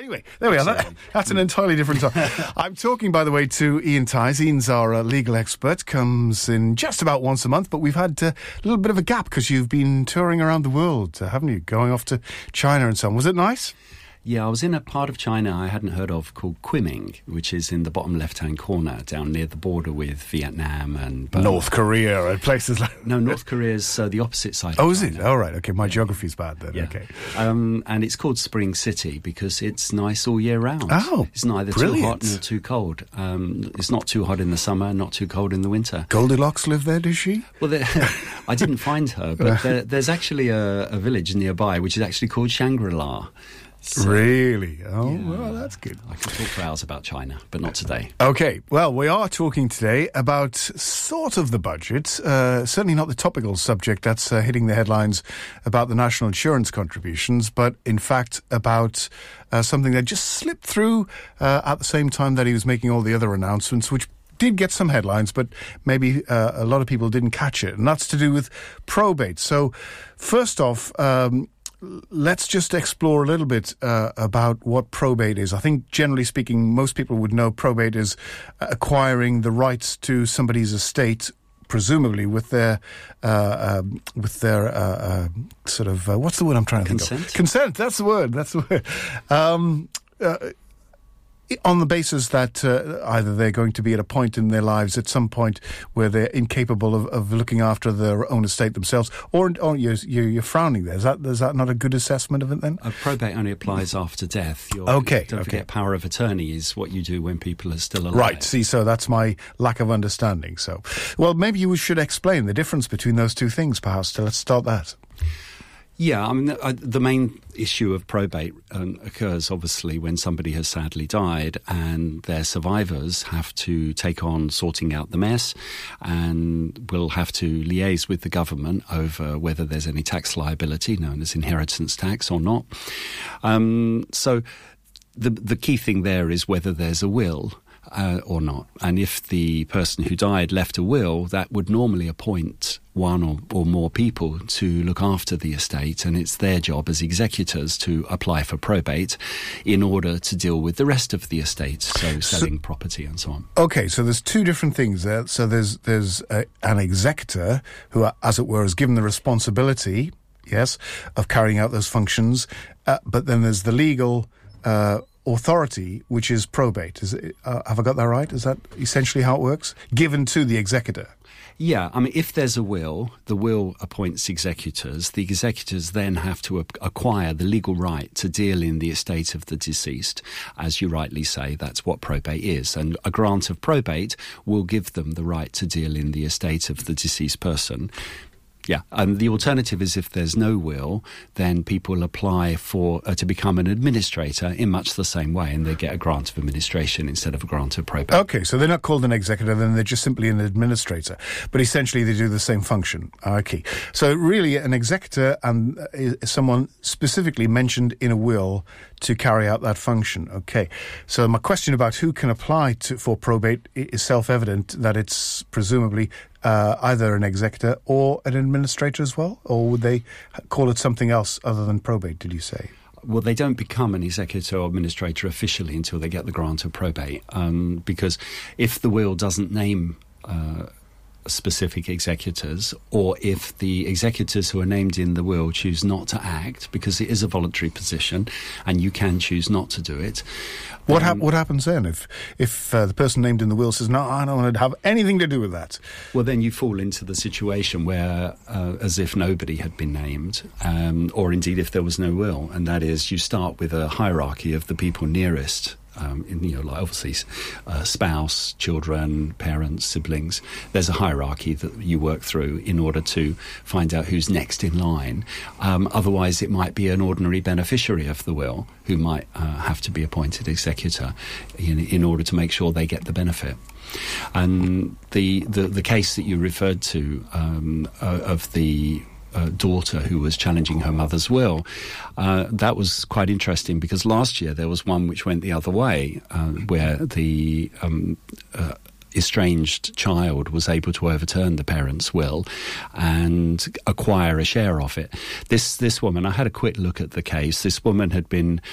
Anyway, there we are. That's an entirely different topic. I'm talking, by the way, to Ian Ties. Ian's our legal expert, comes in just about once a month, but we've had a little bit of a gap because you've been touring around the world, haven't you? Going off to China and so on. Was it nice? Yeah, I was in a part of China I hadn't heard of called Kunming, which is in the bottom left-hand corner, down near the border with Vietnam and Burma. North Korea and places like... No, North Korea's the opposite side. Oh, is it? All right. Okay, my geography's bad then. Yeah. Okay. And it's called Spring City because it's nice all year round. Oh, it's neither brilliant. too hot nor too cold. It's not too hot in the summer, not too cold in the winter. Goldilocks lived there, does she? Well, I didn't find her, but there's actually a village nearby which is actually called Shangri-La. So, really? Oh, yeah, well, that's good. I could talk for hours about China, but not today. Okay, well, we are talking today about sort of the budget, certainly not the topical subject that's hitting the headlines about the national insurance contributions, but in fact about something that just slipped through at the same time that he was making all the other announcements, which did get some headlines, but maybe a lot of people didn't catch it, and that's to do with probate. So, first off, let's just explore a little bit about what probate is. I think, generally speaking, most people would know probate is acquiring the rights to somebody's estate, presumably with their sort of what's the word I'm trying to think of? Consent. That's the word. That's the word. On the basis that either they're going to be at a point in their lives at some point where they're incapable of looking after their own estate themselves, or you're frowning there. Is that not a good assessment of it then? Probate only applies after death. Don't forget power of attorney is what you do when people are still alive. Right, see, so that's my lack of understanding. So, well, maybe you should explain the difference between those two things, perhaps. So let's start that. Yeah, I mean, the main issue of probate occurs, obviously, when somebody has sadly died and their survivors have to take on sorting out the mess and will have to liaise with the government over whether there's any tax liability, known as inheritance tax or not. So the key thing there is whether there's a will or not. And if the person who died left a will, that would normally appoint one or more people to look after the estate, and it's their job as executors to apply for probate in order to deal with the rest of the estate, so selling property and so on. Okay, so there's two different things there. So there's an executor who, as it were, is given the responsibility, yes, of carrying out those functions, but then there's the legal authority, which is probate. Have I got that right? Is that essentially how it works? Given to the executor? Yeah, I mean, if there's a will, the will appoints executors. The executors then have to acquire the legal right to deal in the estate of the deceased. As you rightly say, that's what probate is. And a grant of probate will give them the right to deal in the estate of the deceased person. Yeah, and the alternative is if there's no will, then people apply for to become an administrator in much the same way, and they get a grant of administration instead of a grant of probate. Okay, so they're not called an executor, then they're just simply an administrator. But essentially they do the same function. Okay. So really an executor is someone specifically mentioned in a will to carry out that function. Okay. So my question about who can apply for probate is self-evident, that it's presumably either an executor or an administrator as well? Or would they call it something else other than probate, did you say? Well, they don't become an executor or administrator officially until they get the grant of probate, because if the will doesn't name specific executors, or if the executors who are named in the will choose not to act, because it is a voluntary position and you can choose not to do it. What happens then if the person named in the will says, no, I don't want to have anything to do with that? Well, then you fall into the situation where as if nobody had been named, or indeed if there was no will, and that is you start with a hierarchy of the people nearest. Like obviously spouse, children, parents, siblings. There's a hierarchy that you work through in order to find out who's next in line. Otherwise, it might be an ordinary beneficiary of the will who might have to be appointed executor in order to make sure they get the benefit. And the case that you referred to of the daughter who was challenging her mother's will, that was quite interesting because last year there was one which went the other way, where the estranged child was able to overturn the parents' will and acquire a share of it. This woman, I had a quick look at the case, this woman had been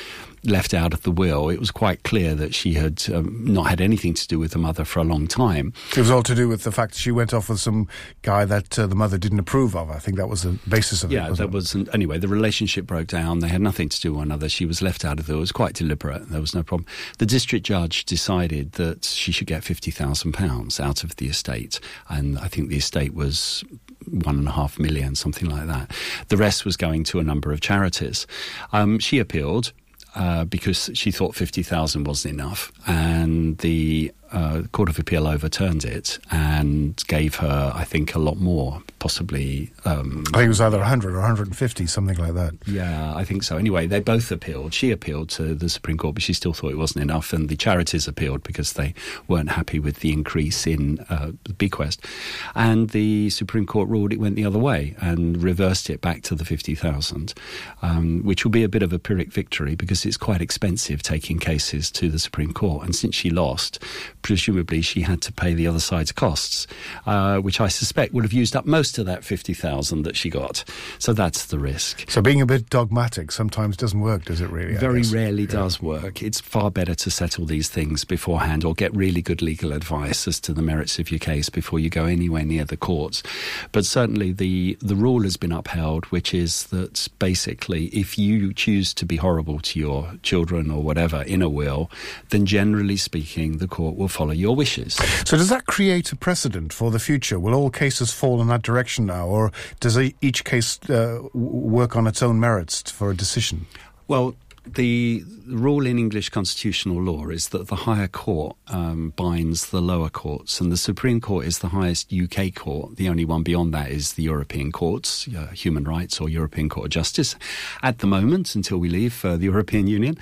left out of the will, it was quite clear that she had not had anything to do with the mother for a long time. It was all to do with the fact that she went off with some guy that the mother didn't approve of. I think that was the basis of it. Yeah, anyway, the relationship broke down. They had nothing to do with one another. She was left out of it. It was quite deliberate. There was no problem. The district judge decided that she should get £50,000 out of the estate, and I think the estate was £1.5 million, something like that. The rest was going to a number of charities. She appealed because she thought 50,000 wasn't enough, and the Court of Appeal overturned it and gave her, I think, a lot more, possibly. I think it was either 100 or 150, something like that. Yeah, I think so. Anyway, they both appealed. She appealed to the Supreme Court, but she still thought it wasn't enough, and the charities appealed because they weren't happy with the increase in the bequest. And the Supreme Court ruled it went the other way and reversed it back to the 50,000, which will be a bit of a Pyrrhic victory because it's quite expensive taking cases to the Supreme Court. And since she lost, presumably she had to pay the other side's costs, which I suspect would have used up most of that 50,000 that she got. So that's the risk. So being a bit dogmatic sometimes doesn't work, does it really? Very rarely does work. It's far better to settle these things beforehand or get really good legal advice as to the merits of your case before you go anywhere near the courts. But certainly the rule has been upheld, which is that basically if you choose to be horrible to your children or whatever in a will, then generally speaking the court will follow your wishes. So does that create a precedent for the future? Will all cases fall in that direction now, or does each case work on its own merits for a decision? Well, the rule in English constitutional law is that the higher court binds the lower courts, and the Supreme Court is the highest UK court. The only one beyond that is the European courts, Human Rights or European Court of Justice, at the moment, until we leave the European Union.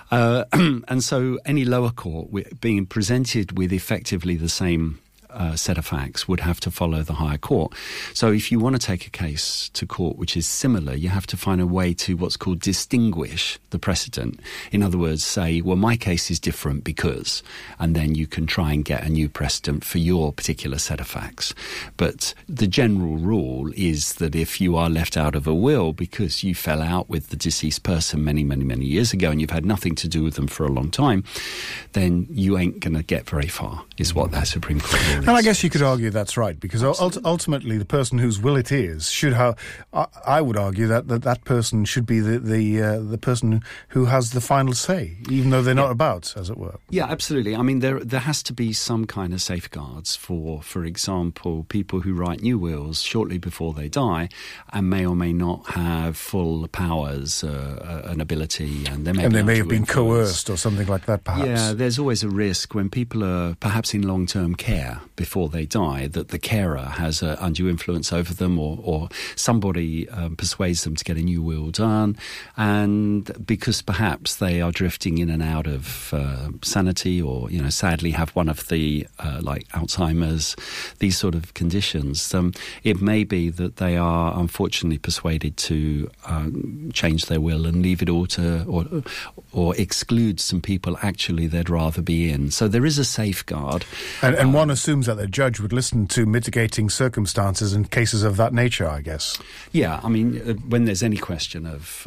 And so any lower court being presented with effectively the same set of facts would have to follow the higher court. So if you want to take a case to court which is similar, you have to find a way to what's called distinguish the precedent. In other words, say, well, my case is different because, and then you can try and get a new precedent for your particular set of facts. But the general rule is that if you are left out of a will because you fell out with the deceased person many, many, many years ago and you've had nothing to do with them for a long time, then you ain't going to get very far, is what that Supreme Court rule is. And I guess you could argue that's right, because ultimately the person whose will it is should have. I would argue that person should be the person who has the final say, even though they're not about, as it were. Yeah, absolutely. I mean, there has to be some kind of safeguards for example, people who write new wills shortly before they die and may or may not have full powers and ability, and they may have been coerced or something like that, perhaps. Yeah, there's always a risk when people are perhaps in long-term care before they die that the carer has undue influence over them, or somebody persuades them to get a new will done, and because perhaps they are drifting in and out of sanity, or sadly have one of the like Alzheimer's, these sort of conditions, it may be that they are unfortunately persuaded to change their will and leave it all to or exclude some people actually they'd rather be in. So there is a safeguard, and one assumes that the judge would listen to mitigating circumstances in cases of that nature, I guess. Yeah, I mean, when there's any question of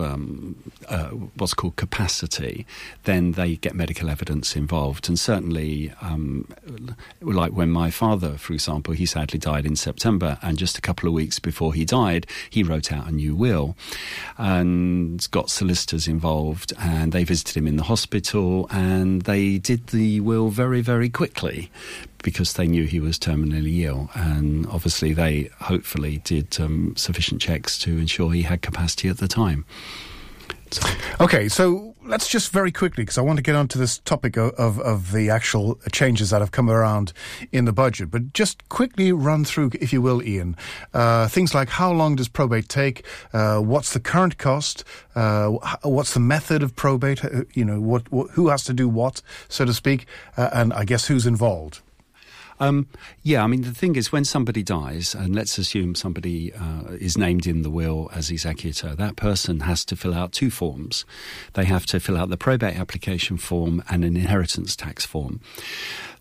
what's called capacity, then they get medical evidence involved. And certainly, like when my father, for example, he sadly died in September, and just a couple of weeks before he died, he wrote out a new will and got solicitors involved, and they visited him in the hospital, and they did the will very, very quickly, because they knew he was terminally ill, and obviously they hopefully did sufficient checks to ensure he had capacity at the time. Okay, so let's just very quickly, because I want to get onto this topic of the actual changes that have come around in the budget, but just quickly run through, if you will, Ian, things like how long does probate take, what's the current cost, what's the method of probate, who has to do what, so to speak, and I guess who's involved. Yeah, I mean, the thing is, when somebody dies, and let's assume somebody is named in the will as executor, that person has to fill out two forms. They have to fill out the probate application form and an inheritance tax form.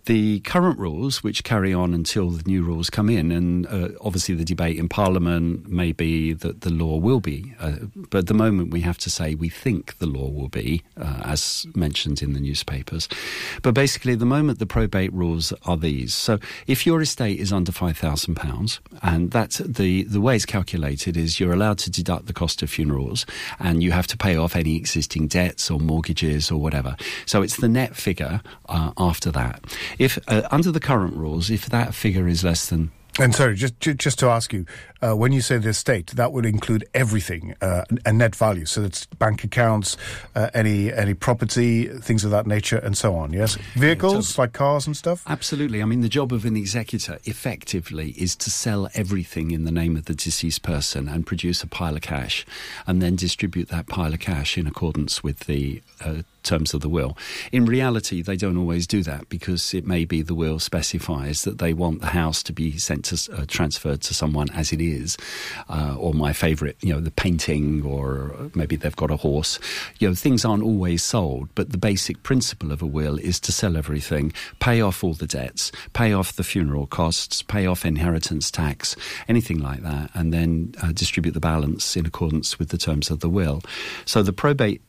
The current rules, which carry on until the new rules come in, and obviously the debate in Parliament may be that the law will be, but at the moment we have to say we think the law will be, as mentioned in the newspapers. But basically, at the moment, the probate rules are these. So if your estate is under £5,000, and that's the way it's calculated is you're allowed to deduct the cost of funerals, and you have to pay off any existing debts or mortgages or whatever. So it's the net figure after that. If under the current rules, if that figure is less than... And sorry, just to ask you, when you say the estate, that would include everything, a net value. So it's bank accounts, any property, things of that nature, and so on, yes? Vehicles, like cars and stuff? Absolutely. I mean, the job of an executor, effectively, is to sell everything in the name of the deceased person and produce a pile of cash, and then distribute that pile of cash in accordance with the terms of the will. In reality, they don't always do that, because it may be the will specifies that they want the house to be sent to transferred to someone as it is, or my favourite, the painting, or maybe they've got a horse. Things aren't always sold, but the basic principle of a will is to sell everything, pay off all the debts, pay off the funeral costs, pay off inheritance tax, anything like that, and then distribute the balance in accordance with the terms of the will. So the probate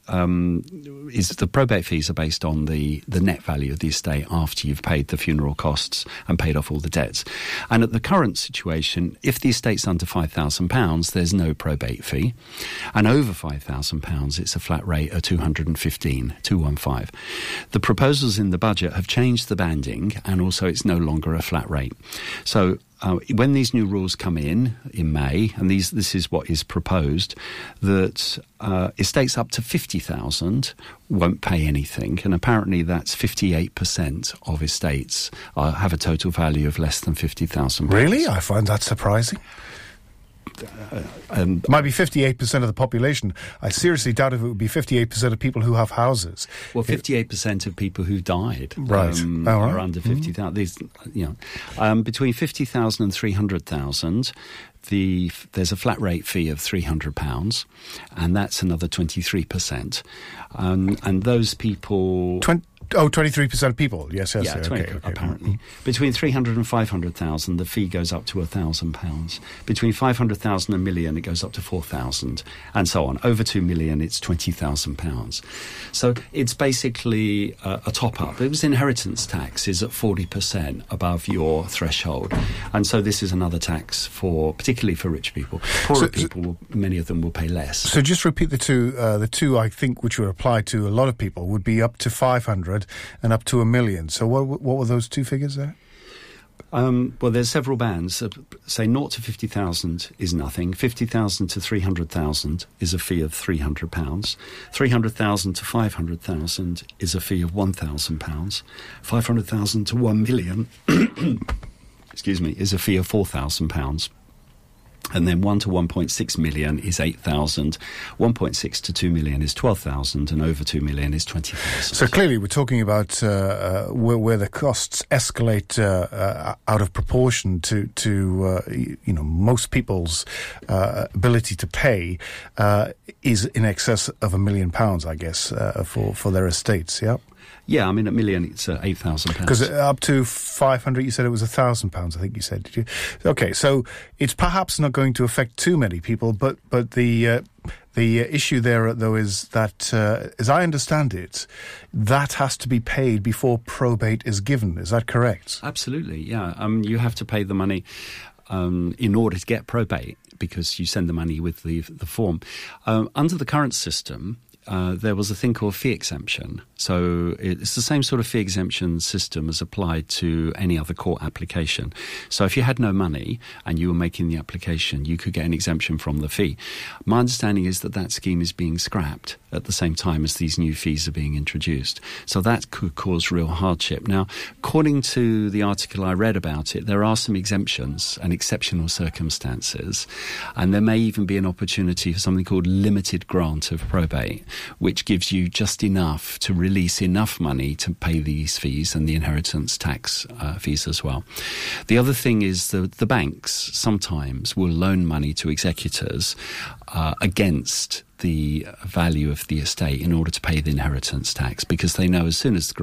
fees are based on the net value of the estate after you've paid the funeral costs and paid off all the debts. And at the current situation, if the estate's under £5,000, there's no probate fee. And over £5,000, it's a flat rate of 215. The proposals in the budget have changed the banding, and also it's no longer a flat rate. So when these new rules come in May, and this is what is proposed, that estates up to 50,000 won't pay anything, and apparently that's 58% of estates have a total value of less than £50,000. Really? I find that surprising. Might be 58% of the population. I seriously doubt if it would be 58% of people who have houses. Well, 58% of people who died right. Are under 50,000. Between 50,000 and 300,000, there's a flat rate fee of £300, and that's another 23%. And those people... 23% of people, yes. Yeah, 20, okay. Apparently. Between 300 and 500,000, the fee goes up to £1,000. Between 500,000 and a million, it goes up to 4,000, and so on. Over 2 million, it's £20,000. So it's basically a top-up. It was inheritance tax is at 40% above your threshold. And so this is another tax particularly for rich people. Poorer people, many of them will pay less. So just repeat the two, I think, which would apply to a lot of people, would be up to 500 and up to 1 million. So what were those two figures there? Well, there's several bands. Say 0 to 50,000 is nothing. 50,000 to 300,000 is a fee of £300. 300,000 to 500,000 is a fee of £1,000. 500,000 to 1 million, is a fee of £4,000. And then 1 to 1.6 million is 8,000. 1.6 to 2 million is 12,000, and over 2 million is 20,000. So clearly, we're talking about where the costs escalate out of proportion to most people's ability to pay is in excess of £1 million, I guess, for their estates. Yeah. Yeah, I mean, at million, it's £8,000. Because up to 500, you said it was £1,000, I think you said, did you? Okay, so it's perhaps not going to affect too many people, but the issue there, though, is that, as I understand it, that has to be paid before probate is given. Is that correct? Absolutely, yeah. You have to pay the money in order to get probate, because you send the money with the form. Under the current system, there was a thing called fee exemption. So it's the same sort of fee exemption system as applied to any other court application. So if you had no money and you were making the application, you could get an exemption from the fee. My understanding is that scheme is being scrapped at the same time as these new fees are being introduced. So that could cause real hardship. Now, according to the article I read about it, there are some exemptions and exceptional circumstances, and there may even be an opportunity for something called limited grant of probate, which gives you just enough to release enough money to pay these fees and the inheritance tax fees as well. The other thing is the banks sometimes will loan money to executors against the value of the estate in order to pay the inheritance tax, because they know as soon as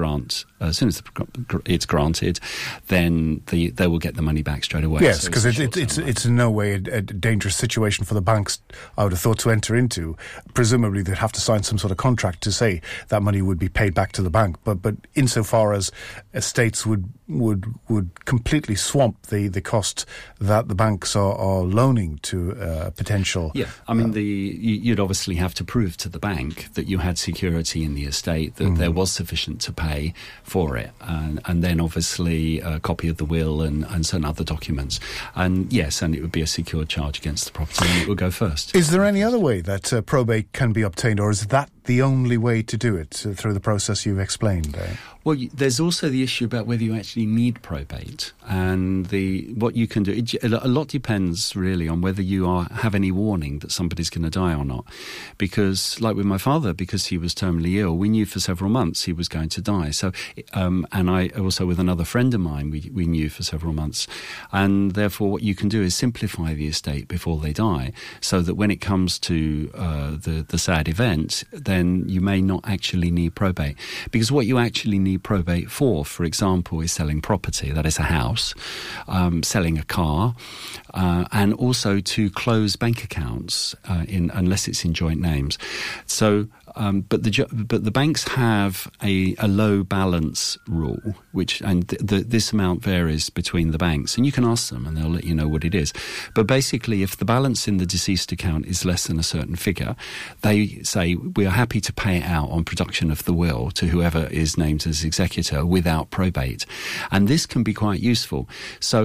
it's granted, then they will get the money back straight away. Yes, because it's in no way a dangerous situation for the banks, I would have thought, to enter into. Presumably they'd have to sign some sort of contract to say that money would be paid back to the bank. But insofar as estates would completely swamp the cost that the banks are loaning to potential. Yeah, I mean you'd obviously have to prove to the bank that you had security in the estate, that there was sufficient to pay for it, and then obviously a copy of the will and certain other documents. And yes, and it would be a secured charge against the property, and it would go first. Is there any other way that probate can be obtained, or is that the only way to do it through the process you've explained? Well, there's also the issue about whether you actually need probate, and what you can do. A lot depends really on whether you have any warning that somebody's going to die or not. Because, like with my father, because he was terminally ill, we knew for several months he was going to die. So, and I also with another friend of mine, we knew for several months, and therefore what you can do is simplify the estate before they die, so that when it comes to the sad event, then you may not actually need probate. Because what you actually need probate for example, is selling property, that is a house, selling a car, and also to close bank accounts unless it's in joint names. So, but the banks have a low balance rule, this amount varies between the banks, and you can ask them and they'll let you know what it is. But basically, if the balance in the deceased account is less than a certain figure, they say we are happy to pay it out on production of the will to whoever is named as executor without probate, and this can be quite useful. So.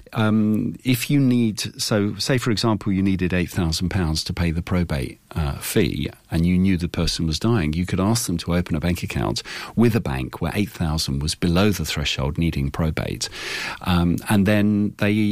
If you say for example you needed £8,000 to pay the probate fee, and you knew the person was dying, you could ask them to open a bank account with a bank where £8,000 was below the threshold needing probate, and then they,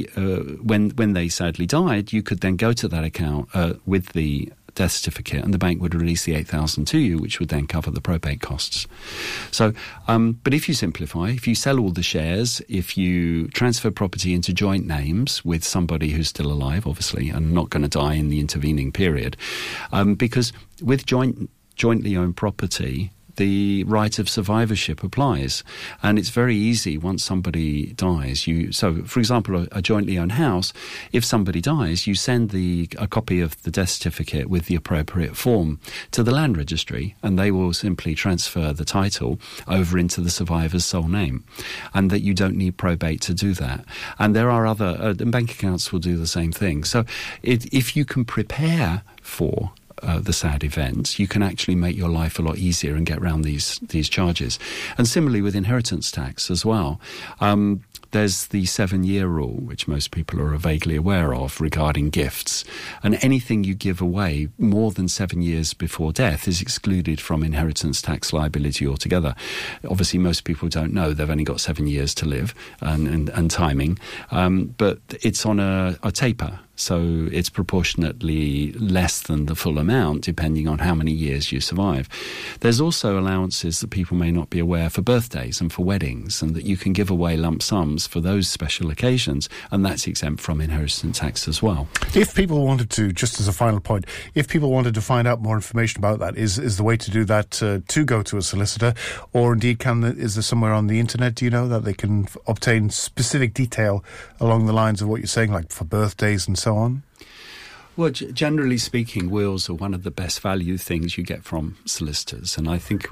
when they sadly died, you could then go to that account with the death certificate, and the bank would release the £8,000 to you, which would then cover the probate costs. So, but if you simplify, if you sell all the shares, if you transfer property into joint names with somebody who's still alive, obviously, and not going to die in the intervening period, because with jointly owned property, the right of survivorship applies, and it's very easy once somebody dies. So, for example, a jointly owned house, if somebody dies, you send a copy of the death certificate with the appropriate form to the land registry, and they will simply transfer the title over into the survivor's sole name, and that you don't need probate to do that. And there are other bank accounts will do the same thing. So, if you can prepare for the sad events, you can actually make your life a lot easier and get around these charges. And similarly with inheritance tax as well. There's the 7-year rule, which most people are vaguely aware of, regarding gifts. And anything you give away more than 7 years before death is excluded from inheritance tax liability altogether. Obviously, most people don't know they've only got 7 years to live and timing, but it's on a taper. So it's proportionately less than the full amount, depending on how many years you survive. There's also allowances that people may not be aware for birthdays and for weddings, and that you can give away lump sums for those special occasions, and that's exempt from inheritance tax as well. If people wanted to, just as a final point, if people wanted to find out more information about that, is the way to do that to go to a solicitor, or indeed is there somewhere on the internet, do you know, that they can obtain specific detail along the lines of what you're saying, like for birthdays and so on? Well, generally speaking, wills are one of the best value things you get from solicitors, and I think...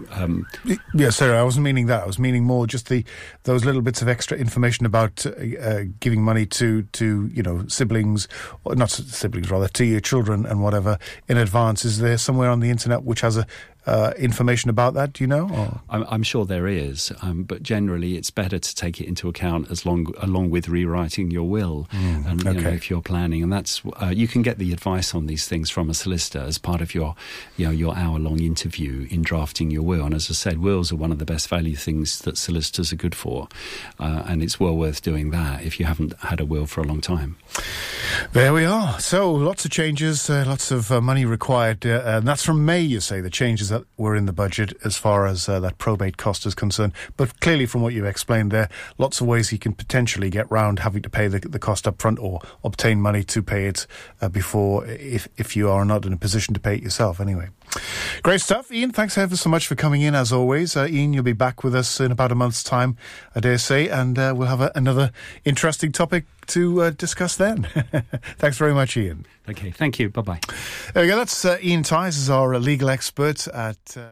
Yeah, sorry, I wasn't meaning that. I was meaning more just those little bits of extra information about giving money to siblings, or not siblings, rather, to your children and whatever in advance. Is there somewhere on the internet which has information about that, do you know? Or? I'm sure there is, but generally it's better to take it into account along with rewriting your will, and if you're planning, and that's you can get the advice on these things from a solicitor as part of your hour-long interview in drafting your will. And as I said, wills are one of the best value things that solicitors are good for, and it's well worth doing that if you haven't had a will for a long time. There we are. So lots of changes, lots of money required. And that's from May, you say, the changes that were in the budget as far as that probate cost is concerned. But clearly from what you explained there, lots of ways you can potentially get round having to pay the cost up front or obtain money to pay it before, if you are not in a position to pay it yourself anyway. Great stuff. Ian, thanks ever so much for coming in as always. Ian, you'll be back with us in about a month's time, I dare say, and we'll have another interesting topic to discuss then. Thanks very much, Ian. Okay, thank you. Bye-bye. There we go. That's Ian Tighe, is our legal expert at...